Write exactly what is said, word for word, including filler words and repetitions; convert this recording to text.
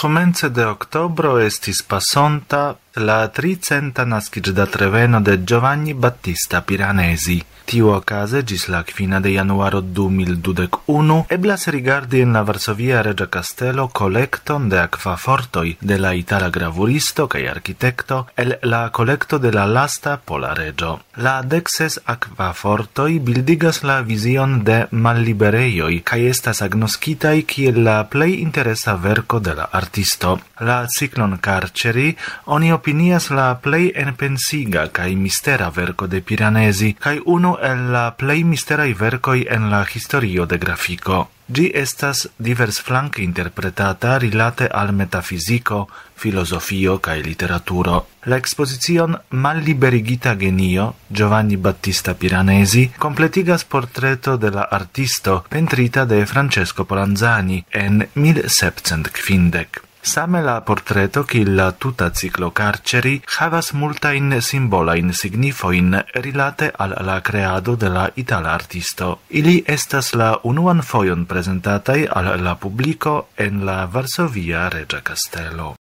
Komence de oktobro estis pasonta la tricenta naskiĝdatreveno de Giovanni Battista Piranesi. Tiuokaze ĝis la kvina de januaro du mil dudek unu eblas rigardi en la Varsovia Reĝa Kastelo kolekton de akvafortoj de la itala gravuristo kaj arkitekto el la kolekto de la lasta pola reĝo. La dek ses akvafortoj bildigas la vizion de malliberejoj kaj estas agnoskitaj kiel la plej interesa verko de la artisto. La ciklon Carceri oni opinias la plej enpensiga kaj mistera verko de Piranesi kaj unu el la plej misteraj verkoj en la historio de grafiko. Ĝi estas diversflanke interpretata rilate al metafiziko, filozofio kaj literaturo. La ekspozicion Malliberigita genio Giovanni Battista Piranesi completigas portreto de la artisto pentrita de Francesco Polanzani en mil sepcent kvindek. Same la portreto kiel la tuta ciclo Carceri havas multajn simbolajn signifoin rilate al la kreado de la itala artisto. Ili estas la unuan fojon prezentataj al la publiko en la Varsovia Reĝa Kastelo.